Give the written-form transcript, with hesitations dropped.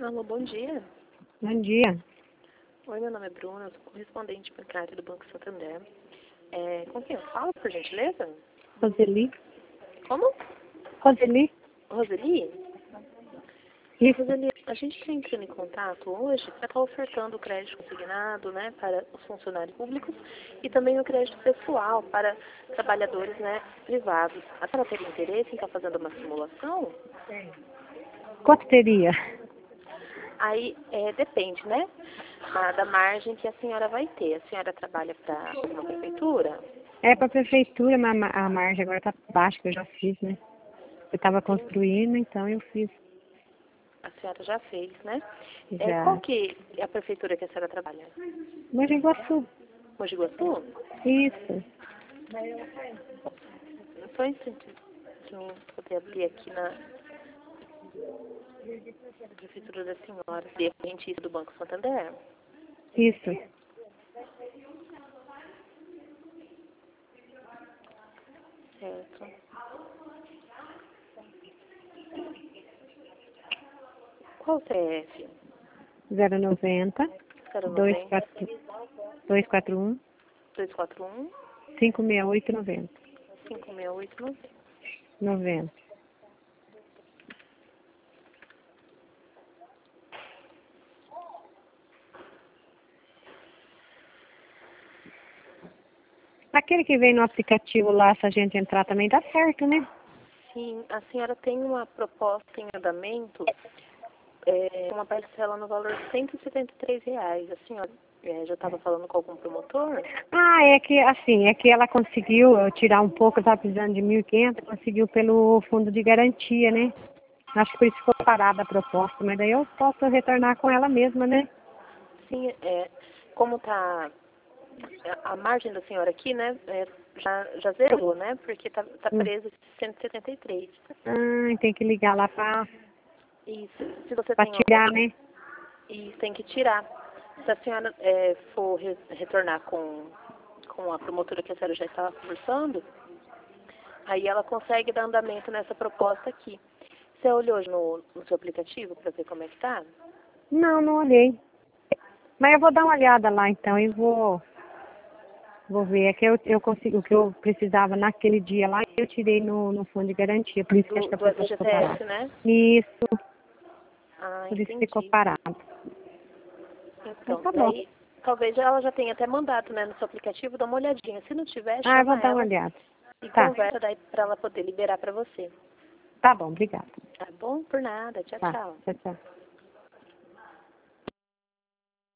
Alô, bom dia. Bom dia. Oi, meu nome é Bruna, eu sou correspondente bancário do Banco Santander. Com quem eu falo, por gentileza? Roseli. Como? Roseli? Roseli? Isso. Roseli, a gente está entrando em contato hoje para estar ofertando o crédito consignado, né, para os funcionários públicos e também o crédito pessoal para trabalhadores, né, privados. A senhora teria interesse em estar fazendo uma simulação? Quanto teria? Aí depende, né, da margem que a senhora vai ter. A senhora trabalha para uma prefeitura? É para a prefeitura, mas a margem agora está baixa, que eu já fiz, né? Eu estava construindo, então eu fiz A senhora já fez, né? Qual já. que é a prefeitura que a senhora trabalha? Mogi Guaçu. Mogi Guaçu? Isso. Só um instante, deixa eu poder abrir aqui na prefeitura da senhora. Dependente do Banco Santander? Isso. Certo. Qual o CF? 090 090 241 241 56890. 568 90. Aquele que vem no aplicativo lá, se a gente entrar também dá certo, né? Sim, a senhora tem uma proposta em andamento, uma parcela no valor de R$ 173. A senhora já estava falando com algum promotor? Ah, é que ela conseguiu tirar um pouco, eu estava precisando de 1.500, conseguiu pelo fundo de garantia, né? Acho que por isso ficou parada a proposta, mas daí eu posso retornar com ela mesma, né? Sim, como está a margem da senhora aqui, né, já zerou, né, porque tá preso esse 173. Tem que ligar lá para Isso, se você tem tirar, né? e tem que tirar. Se a senhora for retornar com a promotora que a senhora já estava conversando, aí ela consegue dar andamento nessa proposta aqui. Você olhou hoje no seu aplicativo para ver como é que tá? Não, não olhei. Mas eu vou dar uma olhada lá então e vou ver. É que eu consigo o que eu precisava naquele dia lá, eu tirei no fundo de garantia, por isso que acho que a Do pessoa ficou parada. FGTS, né? Isso, Ah, por isso ficou entendi. parado. Então Então, tá bom. daí talvez ela já tenha até mandado, né, no seu aplicativo, dá uma olhadinha. Se não tiver, Ah, eu vou chama dar uma ela olhada. e Tá, conversa daí para ela poder liberar para você. tá bom, obrigada. Tá bom? Por nada. Tchau, Tá, tchau. tchau, tchau.